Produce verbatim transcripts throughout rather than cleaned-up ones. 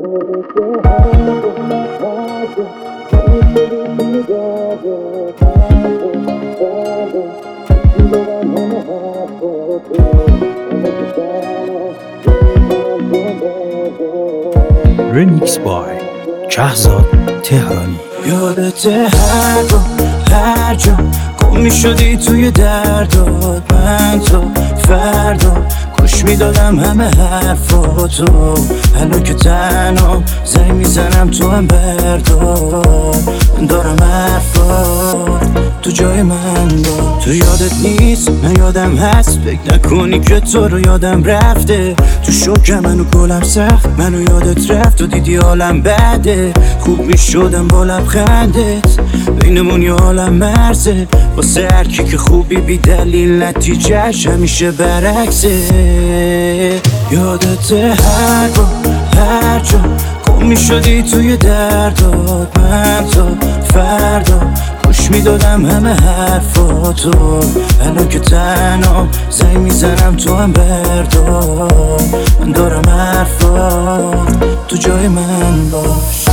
Remix by شهزاد تهرانی. یادت هر با هر جا گم می شدی توی دردات، من تو فردا گوش می دادم همه حرفاتو. الان که تنها زنگ می زنم تو هم بردار، دارم حرفات تو جای من با. تو یادت نیست من یادم هست، فکر نکنی که تو رو یادم رفته. تو شوکم منو گلم سخت، منو یادت رفت و دیدی حالم بده. خوب می شدم با لبخندت، بینمون یه عالم مرزه. واسه هرکی که خوبی بی دلیل نتیجهش همیشه برعکسه. یادت هر با هر جا گم می شدی توی دردات، من تا فردا گوش می دادم همه حرفاتو. الان که تنها زنگ می زنم تو هم بردار، من دارم حرفات تو جای من باش.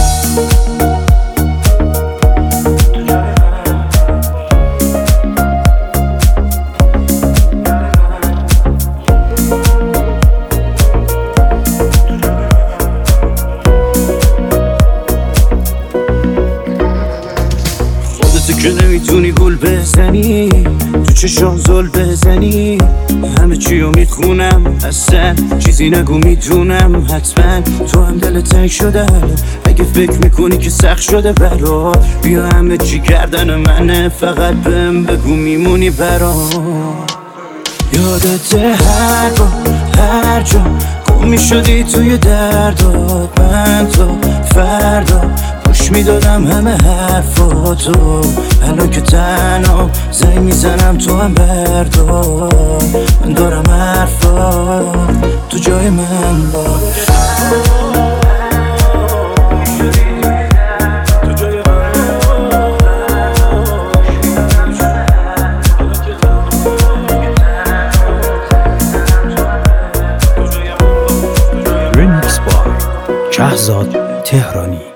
که نمیتونی گل بزنی، تو چشام زل بزنی. همه چیو میخونم، اصلا چیزی نگو میدونم. حتما تو هم دل تنگ شده، اگه فکر میکنی که سخت شده برات، بیا همه چی کردن منه، فقط بهم بگو میمونی برام. یادت هر با هر جا گم میشدی توی دردات، من تا فردا گوش میدادم همه حرفاتو. الان که تنها زنگ میزنم تو هم بردار، من دارم حرفات تو جای من باش. Remix by شهزاد تهرانی.